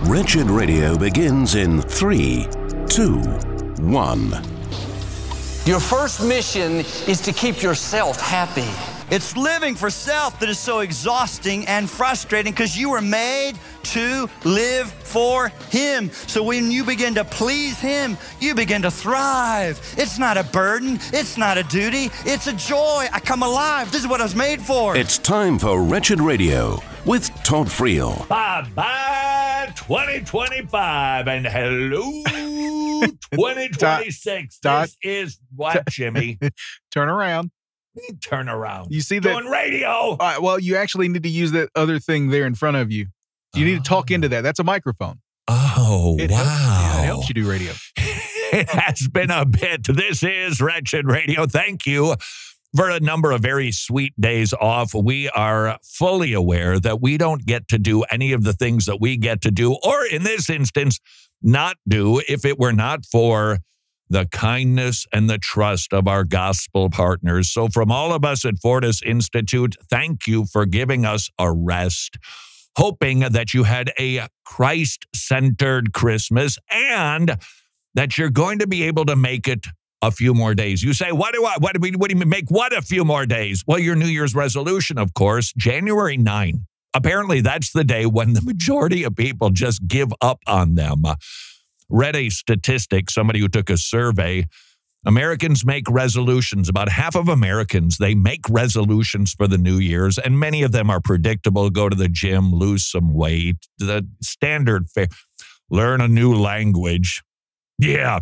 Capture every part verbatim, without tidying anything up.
Wretched Radio begins in three, two, one. Your first mission is to keep yourself happy. It's living for self that is so exhausting and frustrating because you were made to live for Him. So when you begin to please Him, you begin to thrive. It's not a burden. It's not a duty. It's a joy. I come alive. This is what I was made for. It's time for Wretched Radio with Todd Friel. Bye-bye twenty twenty-five and hello twenty twenty-six. Dot, this is what, Jimmy? Turn around. Turn around. You see that? Doing radio. All right, well, you actually need to use that other thing there in front of you. You need to talk into that. That's a microphone. Oh, it wow. Helps, yeah, it helps you do radio. It has been a bit. This is Wretched Radio. Thank you for a number of very sweet days off. We are fully aware that we don't get to do any of the things that we get to do, or in this instance, not do, if it were not for the kindness and the trust of our gospel partners. So from all of us at Fortis Institute, thank you for giving us a rest, hoping that you had a Christ-centered Christmas and that you're going to be able to make it a few more days. You say, what do I, what do we, what do you mean, make what a few more days? Well, your New Year's resolution, of course, January ninth. Apparently, that's the day when the majority of people just give up on them. Read a statistic, somebody who took a survey. Americans make resolutions. About half of Americans, they make resolutions for the New Year's, and many of them are predictable. Go to the gym, lose some weight, the standard fare. Learn a new language. Yeah,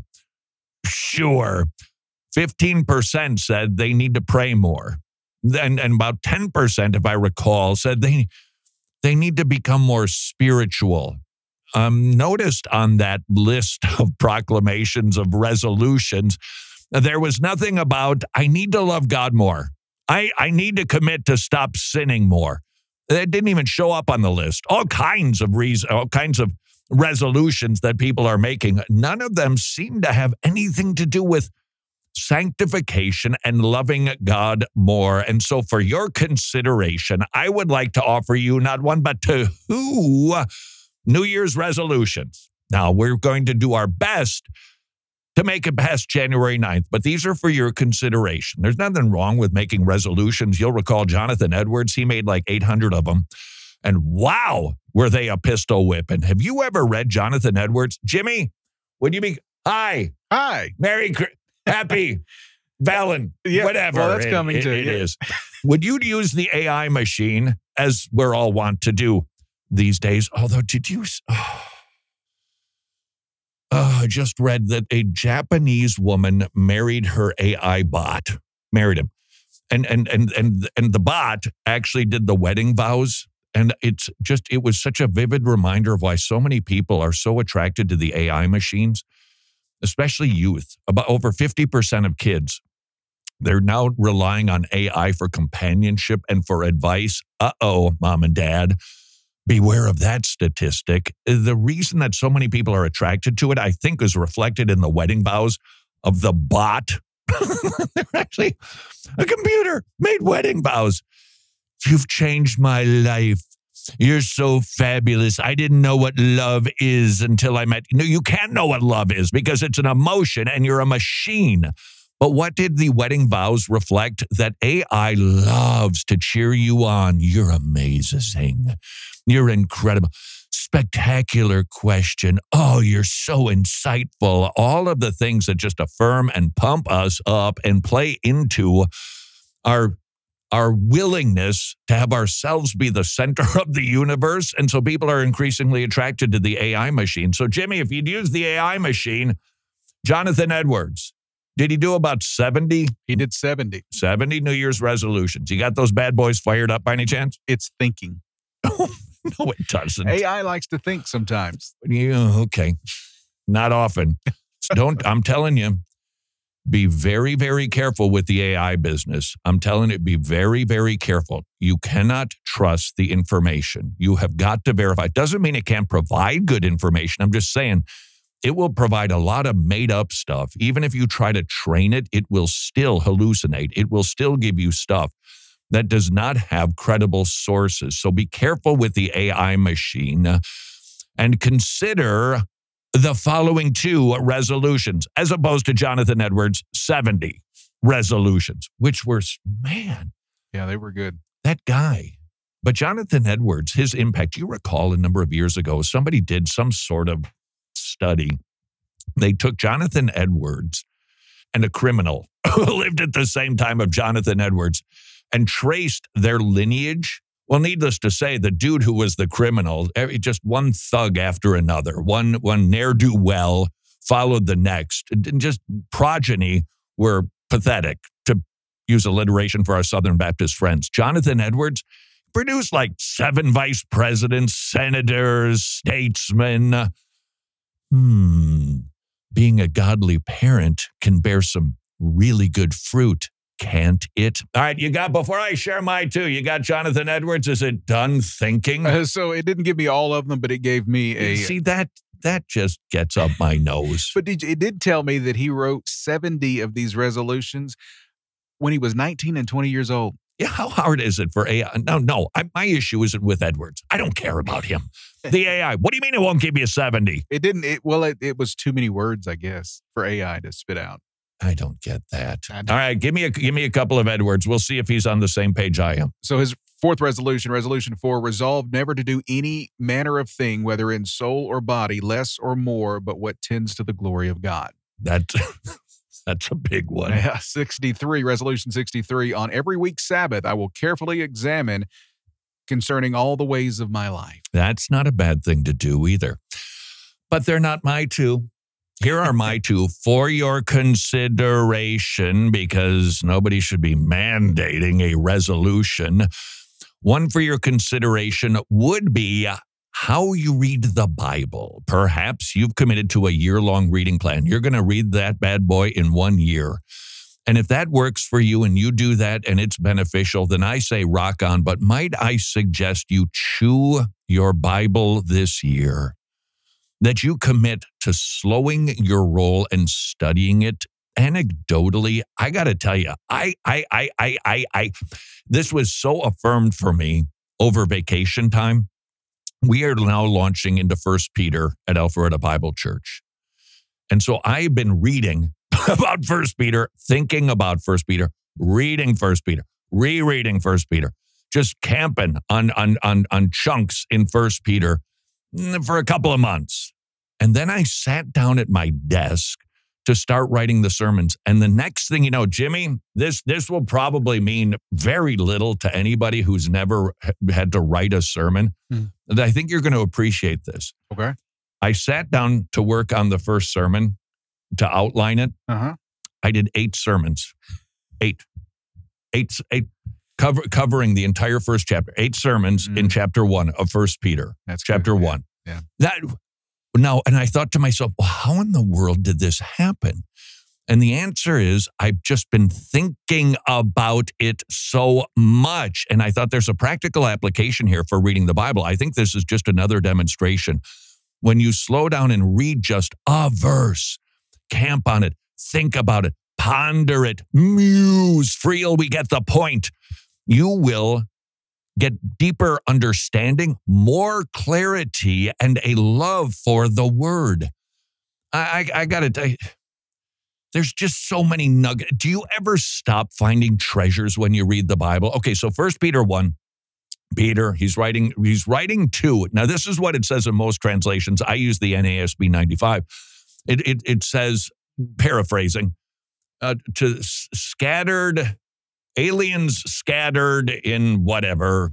sure. fifteen percent said they need to pray more. And, and about ten percent, if I recall, said they, they need to become more spiritual. Um, noticed on that list of proclamations of resolutions, there was nothing about, I need to love God more. I, I need to commit to stop sinning more. It didn't even show up on the list. All kinds of reasons, all kinds of resolutions that people are making. None of them seem to have anything to do with sanctification and loving God more. And so for your consideration, I would like to offer you not one, but two New Year's resolutions. Now, we're going to do our best to make it past January ninth, but these are for your consideration. There's nothing wrong with making resolutions. You'll recall Jonathan Edwards, he made like eight hundred of them. And wow, were they a pistol whipping. Have you ever read Jonathan Edwards? Jimmy, would you be, hi. Hi. Merry, Happy, Valen, yeah, whatever. Well, that's it, coming it, too. It yeah. is. Would you use the A I machine, as we're all want to do these days? Although, did you... Oh, oh, I just read that a Japanese woman married her A I bot. Married him. And, and, and, and, and the bot actually did the wedding vows. And it's just, it was such a vivid reminder of why so many people are so attracted to the A I machines, especially youth. About over fifty percent of kids, they're now relying on A I for companionship and for advice. Uh-oh, mom and dad. Beware of that statistic. The reason that so many people are attracted to it, I think, is reflected in the wedding vows of the bot. They're actually, a computer made wedding vows. You've changed my life. You're so fabulous. I didn't know what love is until I met you. No, you can't know what love is because it's an emotion and you're a machine. But what did the wedding vows reflect? That A I loves to cheer you on. You're amazing. You're incredible. Spectacular question. Oh, you're so insightful. All of the things that just affirm and pump us up and play into our, our willingness to have ourselves be the center of the universe. And so people are increasingly attracted to the A I machine. So, Jimmy, if you'd use the A I machine, Jonathan Edwards, did he do about seventy? He did seventy. seventy New Year's resolutions. You got those bad boys fired up by any chance? It's thinking. No, it doesn't. A I likes to think sometimes. Yeah, okay. Not often. Don't, I'm telling you, be very, very careful with the A I business. I'm telling you, be very, very careful. You cannot trust the information. You have got to verify. It doesn't mean it can't provide good information. I'm just saying it will provide a lot of made-up stuff. Even if you try to train it, it will still hallucinate. It will still give you stuff that does not have credible sources. So be careful with the A I machine. and consider the following two resolutions, as opposed to Jonathan Edwards' seventy resolutions, which were, man, Yeah, they were good. that guy. But Jonathan Edwards, his impact, you recall a number of years ago, somebody did some sort of study. They took Jonathan Edwards and a criminal who lived at the same time of Jonathan Edwards and traced their lineage. Well, needless to say, the dude who was the criminal, just one thug after another, one, one ne'er-do-well followed the next. And just progeny were pathetic, to use alliteration for our Southern Baptist friends. Jonathan Edwards produced like seven vice presidents, senators, statesmen. Hmm. Being a godly parent can bear some really good fruit, can't it? All right, you got, before I share my two, you got Jonathan Edwards. Is it done thinking? Uh, so it didn't give me all of them, but it gave me a. See, that that just gets up my nose. But did, it did tell me that he wrote seventy of these resolutions when he was nineteen and twenty years old. Yeah, how hard is it for A I? No, no, I, my issue isn't with Edwards. I don't care about him. The A I, what do you mean it won't give you seventy? It didn't. It, well, it, it was too many words, I guess, for A I to spit out. I don't get that. I don't. All right, give me a give me a couple of Edwards. We'll see if he's on the same page I am. So his fourth resolution, resolution four, resolve never to do any manner of thing, whether in soul or body, less or more, but what tends to the glory of God. That that's a big one. Yeah, sixty-three, resolution sixty-three, on every week's Sabbath, I will carefully examine concerning all the ways of my life. That's not a bad thing to do either. But they're not my two. Here are my two for your consideration, because nobody should be mandating a resolution. One for your consideration would be how you read the Bible. Perhaps you've committed to a year-long reading plan. You're going to read that bad boy in one year. And if that works for you and you do that and it's beneficial, then I say rock on. But might I suggest you chew your Bible this year, that you commit to slowing your roll and studying it anecdotally. I got to tell you, I, I, I, I, I, I, this was so affirmed for me over vacation time. We are now launching into First Peter at Alpharetta Bible Church. And so I've been reading about First Peter, thinking about First Peter, reading First Peter, rereading First Peter, just camping on, on, on, on chunks in First Peter for a couple of months. And then I sat down at my desk to start writing the sermons. And the next thing you know, Jimmy, this this will probably mean very little to anybody who's never had to write a sermon. Mm. I think you're going to appreciate this. Okay. I sat down to work on the first sermon, to outline it. Uh-huh. I did eight sermons. Eight. Eight, eight cover, covering the entire first chapter. Eight sermons mm. in chapter one of First Peter. That's chapter good. one. Yeah. That now, and I thought to myself, well, how in the world did this happen? And the answer is, I've just been thinking about it so much. And I thought there's a practical application here for reading the Bible. I think this is just another demonstration. When you slow down and read just a verse, camp on it, think about it, ponder it, muse, Friel, we get the point. You will get deeper understanding, more clarity, and a love for the word. I, I, I got to tell you, there's just so many nuggets. Do you ever stop finding treasures when you read the Bible? Okay, so First Peter one, Peter, he's writing, he's writing to, now this is what it says in most translations. I use the N A S B ninety-five. It, it, it says, paraphrasing, uh, to s- scattered aliens scattered in whatever,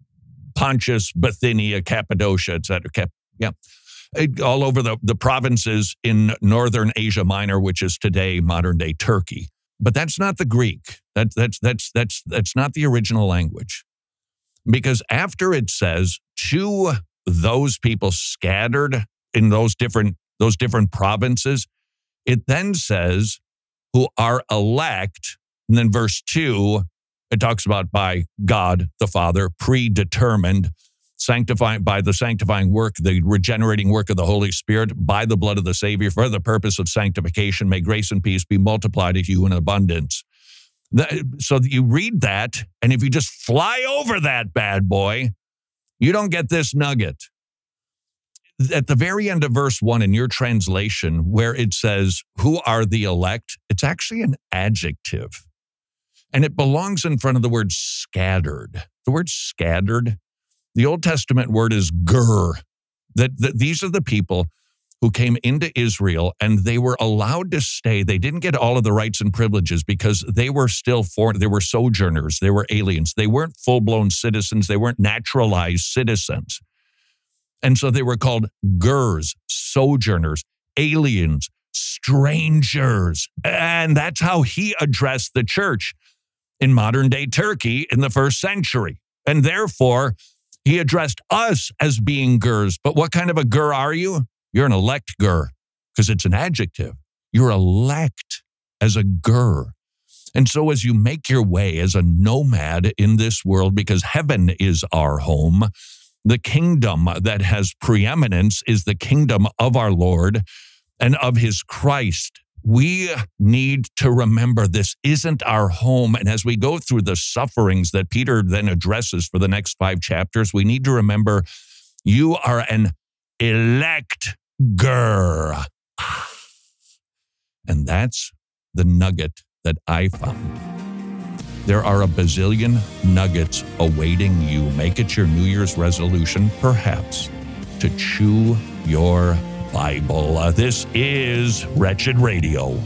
Pontus, Bithynia, Cappadocia, et cetera. Cap, yeah, all over the, the provinces in northern Asia Minor, which is today modern-day Turkey. But that's not the Greek. That, that's, that's, that's, that's not the original language. Because after it says, to those people scattered in those different, those different provinces, it then says, who are elect. And then verse two, it talks about by God the Father, predetermined, sanctifying by the sanctifying work, the regenerating work of the Holy Spirit, by the blood of the Savior, for the purpose of sanctification. May grace and peace be multiplied to you in abundance. So you read that, and if you just fly over that bad boy, you don't get this nugget. at the very end of verse one in your translation, where it says, who are the elect? It's actually an adjective. And it belongs in front of the word scattered. The word scattered, the Old Testament word is ger. That, that these are the people who came into Israel and they were allowed to stay. They didn't get all of the rights and privileges because they were still foreign. They were sojourners. They were aliens. They weren't full-blown citizens. They weren't naturalized citizens. And so they were called gers, sojourners, aliens, strangers. And that's how he addressed the church in modern-day Turkey in the first century. And therefore, he addressed us as being gers. But what kind of a ger are you? You're an elect ger, because it's an adjective. You're elect as a ger. And so as you make your way as a nomad in this world, because heaven is our home, the kingdom that has preeminence is the kingdom of our Lord and of his Christ. We need to remember this isn't our home. And as we go through the sufferings that Peter then addresses for the next five chapters, we need to remember you are an elect ger. And that's the nugget that I found. There are a bazillion nuggets awaiting you. Make it your New Year's resolution, perhaps, to chew your Bible. Uh, this is Wretched Radio.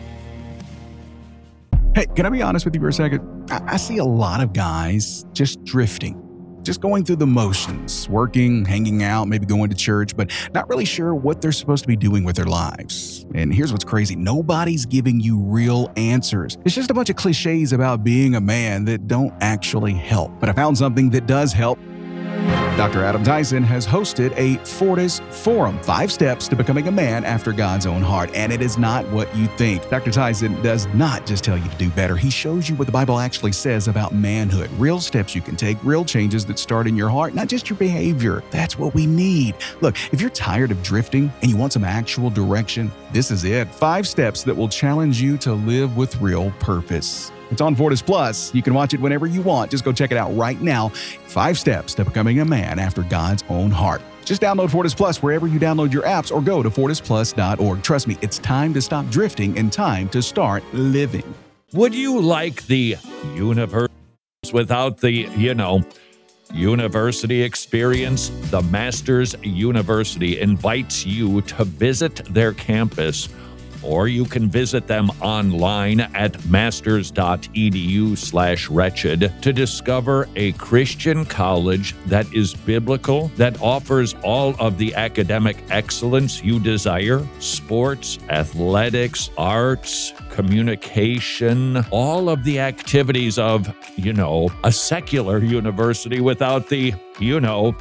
Hey, can I be honest with you for a second? I, I see a lot of guys just drifting, just going through the motions, working, hanging out, maybe going to church, but not really sure what they're supposed to be doing with their lives. And here's what's crazy. Nobody's giving you real answers. It's just a bunch of cliches about being a man that don't actually help. But I found something that does help. Doctor Adam Tyson has hosted a Fortis Forum, five steps to becoming a man after God's own heart. And it is not what you think. Doctor Tyson does not just tell you to do better. He shows you what the Bible actually says about manhood, real steps you can take, real changes that start in your heart, not just your behavior. That's what we need. Look, if you're tired of drifting and you want some actual direction, this is it. Five steps that will challenge you to live with real purpose. It's on Fortis Plus. You can watch it whenever you want. Just go check it out right now. Five steps to becoming a man after God's own heart. Just download Fortis Plus wherever you download your apps or go to fortis plus dot org. Trust me, it's time to stop drifting and time to start living. Would you like the universe without the, you know, university experience? The Masters University invites you to visit their campus, or you can visit them online at masters.edu slash wretched to discover a Christian college that is biblical, that offers all of the academic excellence you desire, sports, athletics, arts, communication, all of the activities of, you know, a secular university without the, you know,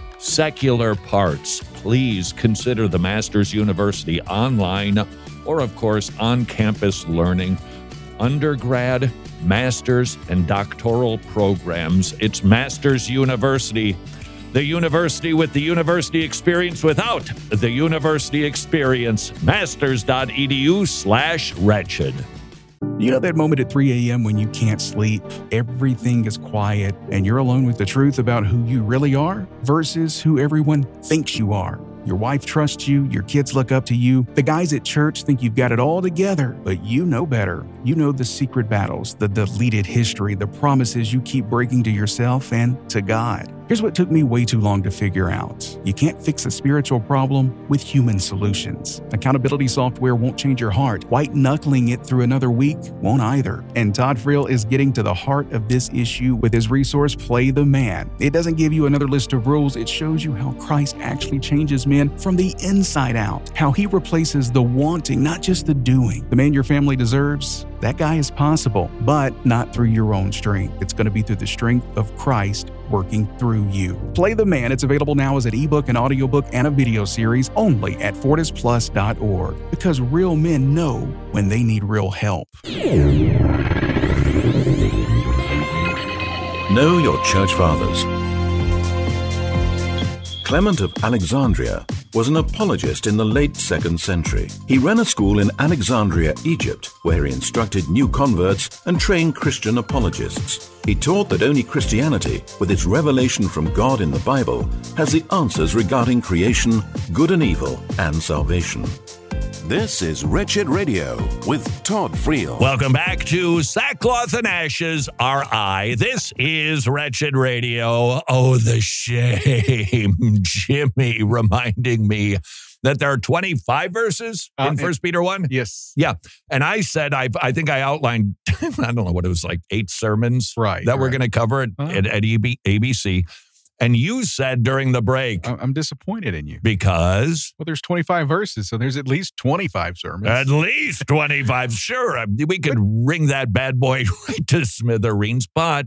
secular parts. Please consider the Masters University online, or, of course, on-campus learning, undergrad, master's, and doctoral programs. It's Masters University, the university with the university experience without the university experience. Masters.edu slash wretched. You know that moment at three a.m. when you can't sleep, everything is quiet, and you're alone with the truth about who you really are versus who everyone thinks you are. Your wife trusts you, your kids look up to you, the guys at church think you've got it all together, but you know better. You know the secret battles, the deleted history, the promises you keep breaking to yourself and to God. Here's what took me way too long to figure out. You can't fix a spiritual problem with human solutions. Accountability software won't change your heart. White-knuckling it through another week won't either. And Todd Friel is getting to the heart of this issue with his resource, Play the Man. It doesn't give you another list of rules. It shows you how Christ actually changes men from the inside out, how he replaces the wanting, not just the doing. The man your family deserves, that guy is possible, but not through your own strength. It's going to be through the strength of Christ working through you. Play the Man. It's available now as an ebook, an audiobook, and a video series only at fortis plus dot org, because real men know when they need real help. Know your church fathers. Clement of Alexandria was an apologist in the late second century. He ran a school in Alexandria, Egypt, where he instructed new converts and trained Christian apologists. He taught that only Christianity, with its revelation from God in the Bible, has the answers regarding creation, good and evil, and salvation. This is Wretched Radio with Todd Friel. Welcome back to Sackcloth and Ashes, R I. This is Wretched Radio. Oh, the shame. Jimmy reminding me that there are twenty-five verses in Uh, First Peter one. Yes. Yeah. And I said, I I think I outlined, I don't know what it was, like eight sermons Right, that we're right. going to cover at, Uh-huh. at, at E B, A B C. And you said during the break, I- I'm disappointed in you. because Well, there's twenty-five verses, so there's at least twenty-five sermons. at least twenty-five, sure, I mean, we could ring that bad boy right to smithereens. But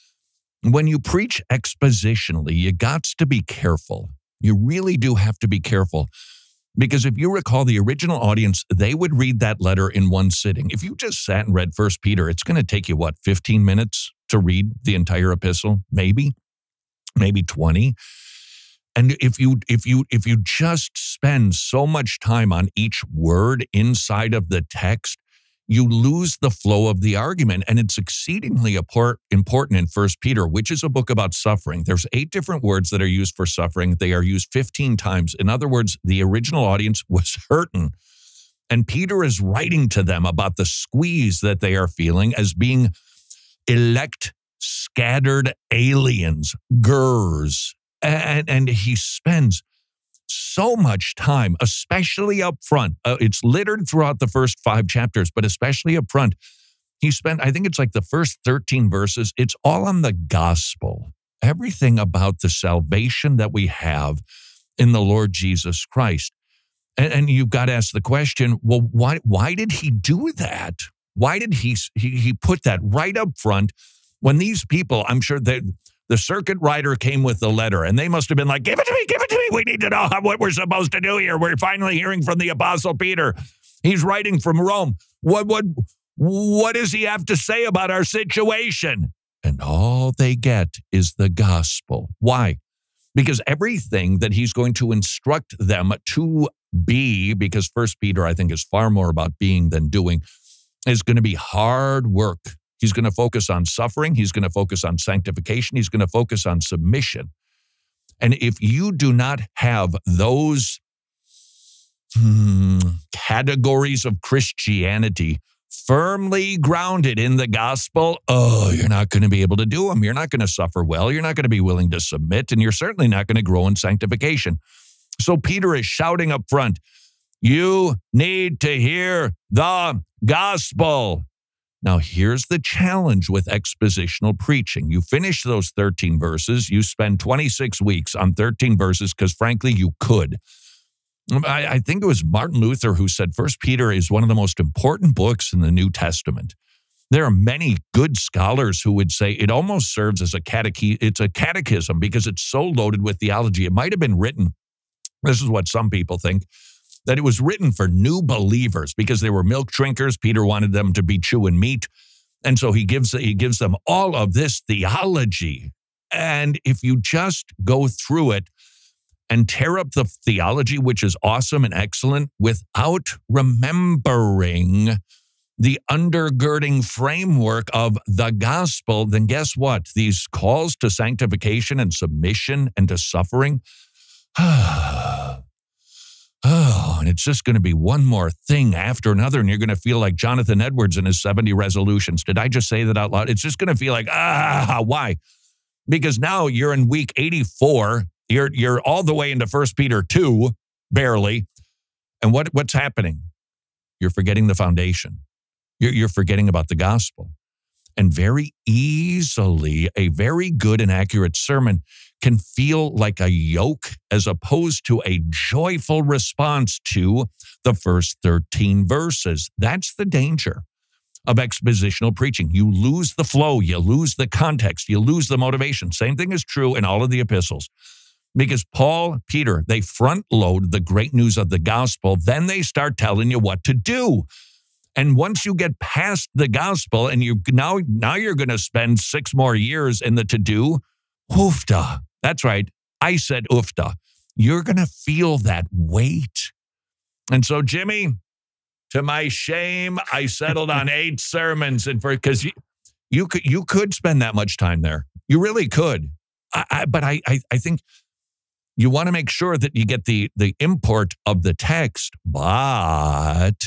when you preach expositionally, you got to be careful. You really do have to be careful. Because if you recall, the original audience, they would read that letter in one sitting. If you just sat and read First Peter, it's going to take you, what, fifteen minutes to read the entire epistle? Maybe, maybe twenty. And if you if you if you just spend so much time on each word inside of the text, you lose the flow of the argument. And it's exceedingly important in First Peter, which is a book about suffering. There's eight different words that are used for suffering. They are used fifteen times. In other words, the original audience was hurting. And Peter is writing to them about the squeeze that they are feeling as being elect, scattered aliens, gurs. And, and he spends so much time, especially up front. Uh, it's littered throughout the first five chapters, but especially up front. He spent, I think it's like the first thirteen verses. It's all on the gospel. Everything about the salvation that we have in the Lord Jesus Christ. And, and you've got to ask the question, well, why, why did he do that? Why did he, he, he put that right up front when these people, I'm sure that the circuit rider came with the letter and they must have been like, give it to me, give it to me. We need to know how, what we're supposed to do here. We're finally hearing from the Apostle Peter. He's writing from Rome. What, what, what does he have to say about our situation? And all they get is the gospel. Why? Because everything that he's going to instruct them to be, because First Peter, I think, is far more about being than doing, is going to be hard work. He's going to focus on suffering. He's going to focus on sanctification. He's going to focus on submission. And if you do not have those hmm, categories of Christianity firmly grounded in the gospel, oh, you're not going to be able to do them. You're not going to suffer well. You're not going to be willing to submit, and you're certainly not going to grow in sanctification. So Peter is shouting up front, you need to hear the gospel. Now, here's the challenge with expositional preaching. You finish those thirteen verses. You spend twenty-six weeks on thirteen verses because, frankly, you could. I, I think it was Martin Luther who said First Peter is one of the most important books in the New Testament. There are many good scholars who would say it almost serves as a cateche- it's a catechism because it's so loaded with theology. It might have been written, this is what some people think, that it was written for new believers because they were milk drinkers. Peter wanted them to be chewing meat. And so he gives, he gives them all of this theology. And if you just go through it and tear up the theology, which is awesome and excellent, without remembering the undergirding framework of the gospel, then guess what? These calls to sanctification and submission and to suffering, oh, and it's just going to be one more thing after another, and you're going to feel like Jonathan Edwards in his seventy resolutions. Did I just say that out loud? It's just going to feel like, ah, why? Because now you're in week eighty-four. You're you're all the way into First Peter two, barely. And what what's happening? You're forgetting the foundation. You're, you're forgetting about the gospel. And very easily, a very good and accurate sermon can feel like a yoke as opposed to a joyful response to the first thirteen verses. That's the danger of expositional preaching. You lose the flow, you lose the context, you lose the motivation. Same thing is true in all of the epistles. Because Paul, Peter, they front load the great news of the gospel, then they start telling you what to do. And once you get past the gospel and you now, now you're going to spend six more years in the to-do, oofta. That's right. I said oofta. you're going to feel that weight. And so, Jimmy, to my shame, I settled on eight sermons, and for because you, you could you could spend that much time there. You really could. I, I, but I, I I think you want to make sure that you get the the import of the text. But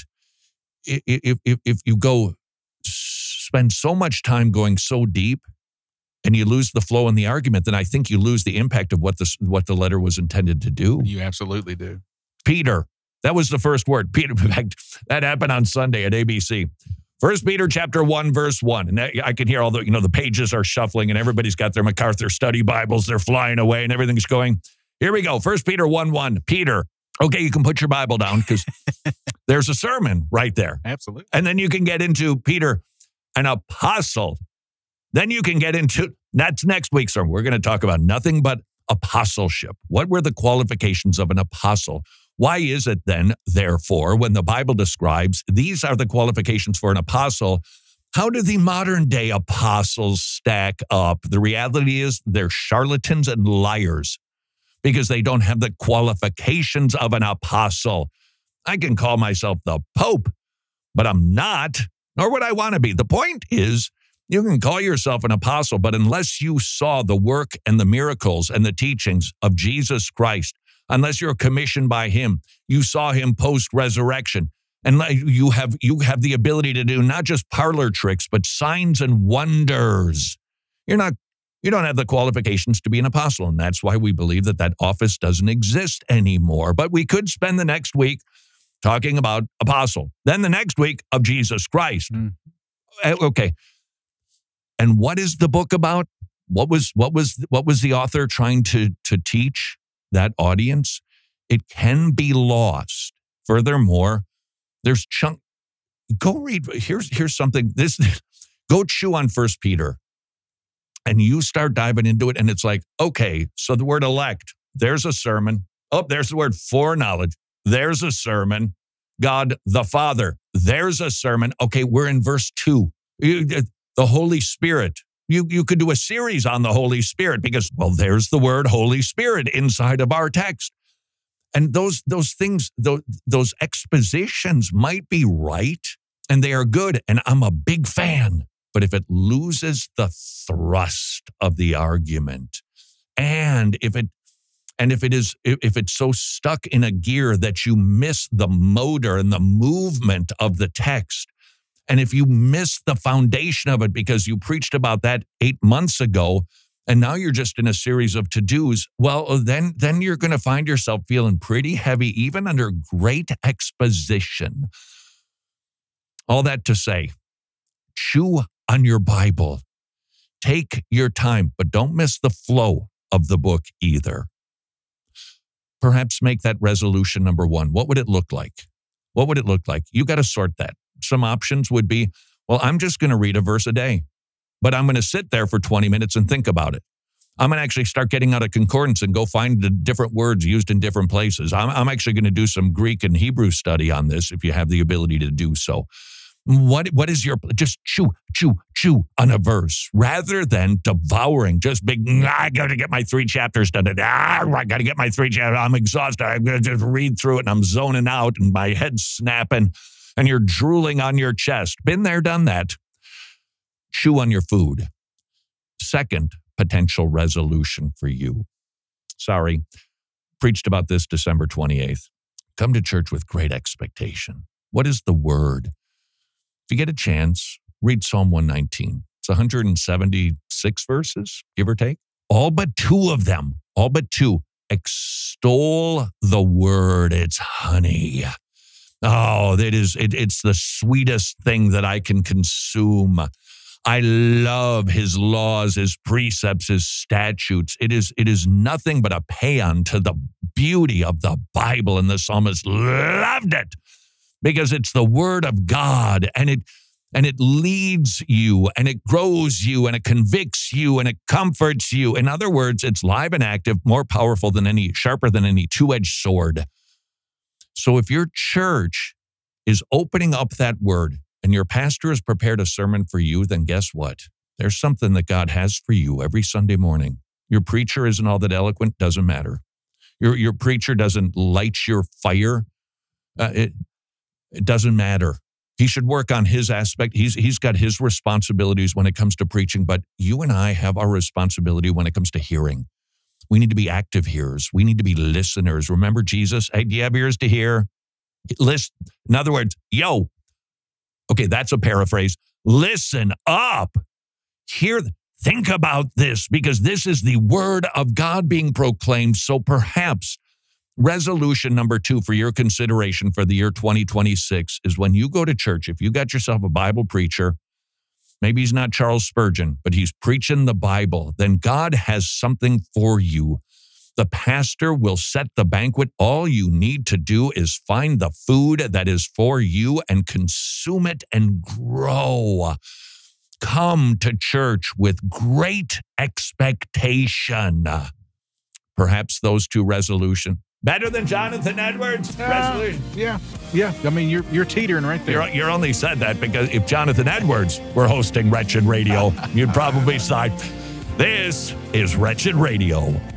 if if if you go spend so much time going so deep, and you lose the flow in the argument, then I think you lose the impact of what the what the letter was intended to do. You absolutely do. Peter. That was the first word. Peter, in fact, that happened on Sunday at A B C. First Peter chapter one, verse one. And I can hear all the, you know, the pages are shuffling and everybody's got their MacArthur study Bibles. They're flying away and everything's going. Here we go. First Peter one, one. Peter. Okay, you can put your Bible down because there's a sermon right there. Absolutely. And then you can get into Peter, an apostle. Then you can get into, that's next week's sermon. We're going to talk about nothing but apostleship. What were the qualifications of an apostle? Why is it then, therefore, when the Bible describes these are the qualifications for an apostle, how do the modern day apostles stack up? The reality is they're charlatans and liars because they don't have the qualifications of an apostle. I can call myself the Pope, but I'm not, nor would I want to be. The point is, you can call yourself an apostle, but unless you saw the work and the miracles and the teachings of Jesus Christ, unless you're commissioned by him, you saw him post-resurrection, and you have you have the ability to do not just parlor tricks, but signs and wonders. You're not, you don't have the qualifications to be an apostle, and that's why we believe that that office doesn't exist anymore. But we could spend the next week talking about apostle, then the next week of Jesus Christ. Mm. Okay. And what is the book about? What was what was what was the author trying to to teach that audience? It can be lost. Furthermore, there's chunk. Go read. Here's here's something. This go chew on First Peter, and you start diving into it, and it's like, okay, so the word elect. There's a sermon. Oh, there's the word foreknowledge. There's a sermon. God the Father. There's a sermon. Okay, we're in verse two. The Holy Spirit. You, you could do a series on the Holy Spirit because, well, there's the word Holy Spirit inside of our text. And those those things, those, those expositions might be right, and they are good, and I'm a big fan. But if it loses the thrust of the argument, and if it and if it is if it's so stuck in a gear that you miss the motor and the movement of the text, and if you miss the foundation of it because you preached about that eight months ago, and now you're just in a series of to-dos, well, then, then you're going to find yourself feeling pretty heavy, even under great exposition. All that to say, chew on your Bible. Take your time, but don't miss the flow of the book either. Perhaps make that resolution number one. What would it look like? What would it look like? You got to sort that. Some options would be, well, I'm just going to read a verse a day, but I'm going to sit there for twenty minutes and think about it. I'm going to actually start getting out a concordance and go find the different words used in different places. I'm, I'm actually going to do some Greek and Hebrew study on this if you have the ability to do so. What What is your, just chew, chew, chew on a verse rather than devouring, just big, I got to get my three chapters done. Ah, I got to get my three chapters. I'm exhausted. I'm going to just read through it and I'm zoning out and my head's snapping. And you're drooling on your chest. Been there, done that. Chew on your food. Second potential resolution for you. Sorry, preached about this December twenty-eighth. Come to church with great expectation. What is the word? If you get a chance, read Psalm one nineteen. It's one hundred seventy-six verses, give or take. All but two of them, all but two, extol the word. It's honey. Oh, that is, it, it's the sweetest thing that I can consume. I love his laws, his precepts, his statutes. It is, it is nothing but a paean to the beauty of the Bible, and the psalmist loved it because it's the word of God, and it and it leads you, and it grows you, and it convicts you, and it comforts you. In other words, it's live and active, more powerful than any, sharper than any two-edged sword. So if your church is opening up that word and your pastor has prepared a sermon for you, then guess what? There's something that God has for you every Sunday morning. Your preacher isn't all that eloquent, doesn't matter. your, your preacher doesn't light your fire, uh, it, it doesn't matter. He should work on his aspect. He's He's got his responsibilities when it comes to preaching, but you and I have our responsibility when it comes to hearing. We need to be active hearers. We need to be listeners. Remember Jesus? Hey, do you have ears to hear? Listen. In other words, yo, okay, that's a paraphrase. Listen up. Hear, think about this, because this is the word of God being proclaimed. So perhaps resolution number two for your consideration for the year twenty twenty-six is when you go to church, if you got yourself a Bible preacher, maybe he's not Charles Spurgeon, but he's preaching the Bible, then God has something for you. The pastor will set the banquet. All you need to do is find the food that is for you and consume it and grow. Come to church with great expectation. Perhaps those two resolutions. Better than Jonathan Edwards? Uh, resolution. Yeah, yeah. I mean, you're you're teetering right there. You're, you're only said that because if Jonathan Edwards were hosting Wretched Radio, you'd probably side. This is Wretched Radio.